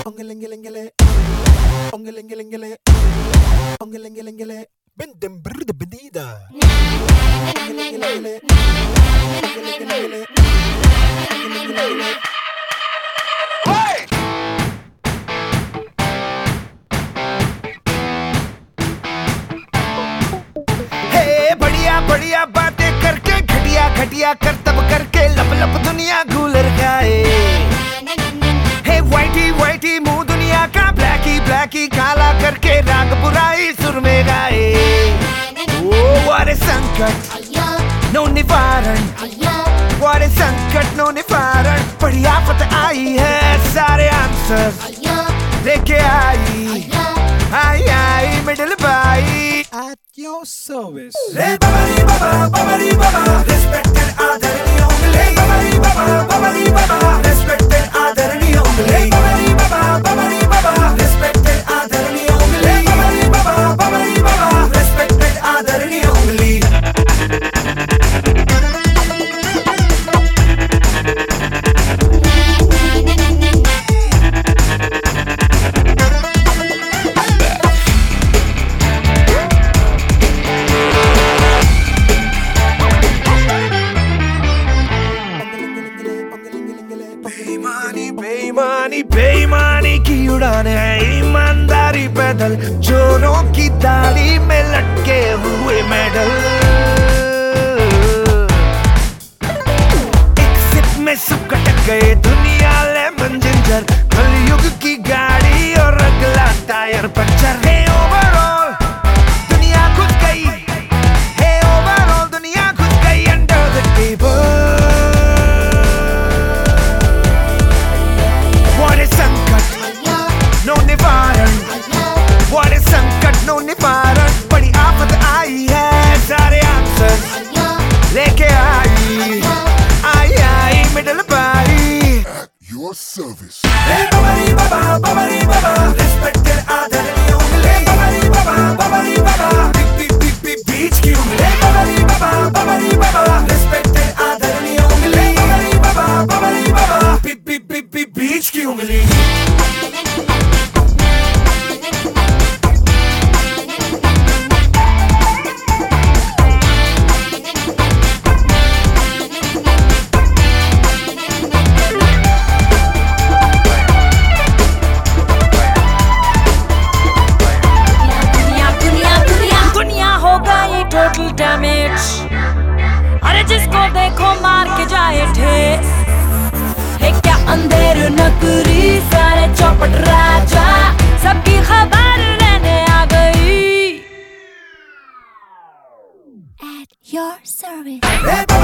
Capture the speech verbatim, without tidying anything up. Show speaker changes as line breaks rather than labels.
Ongelengele, ongelengele, ongelengele, bendem brde benida. Ongelengele, ongelengele, ongelengele.
हे बढ़िया बढ़िया बातें करके घटिया घटिया करतब करके लब लब दुनिया गूलर गाए। हे वाइटी वाइटी मुंह दुनिया का ब्लैकी ब्लैकी काला करके राग बुराई सुर में गाए। ओ वारे संकट नो निवारण, वारे संकट नो निवारण, बड़ी आफत आई है सारे आंसर लेके आई आई आई मिडिल बाई
At your service.
Hey babari baba babari baba, respected आदरणीय होंगे। babari baba babari baba, respected आदरणीय होंगे। babari baba babari baba, respected आदरणीय होंगे। babari baba babari baba, respected आदरणीय होंगे। बेईमानी बेईमानी बेईमानी की उड़ान है, ईमानदारी पैदल, चोरों की दाढ़ी में लटके हुए मेडल। एक सिप में सब कटक गए दुनिया लेमन जिंजर, कलयुग की गाड़ी और अगला टायर पंचर। हे ओवरऑल दुनिया घुस गई, हे ओवरऑल दुनिया घुस गई अंडर द टेबल। नो निवारण, वारे संकट नो निवारण, बड़ी आफत आई है सारे आंसर लेके आई आई आई मिडिल बाई।
Your service.
Hey babari baba babari baba, respected आदरणीय होंगे। babari baba babari baba, big big big big बीच की उंगली। babari baba babari baba, respected आदरणीय होंगे। babari baba babari baba, big big big big बीच की उंगली।
टोटल डैमेज, अरे जिसको देखो मार के जाए ठेस। है क्या अंधेर नगरी, सारे चौपट राजा, सबकी खबर लेने आ गई। At your service.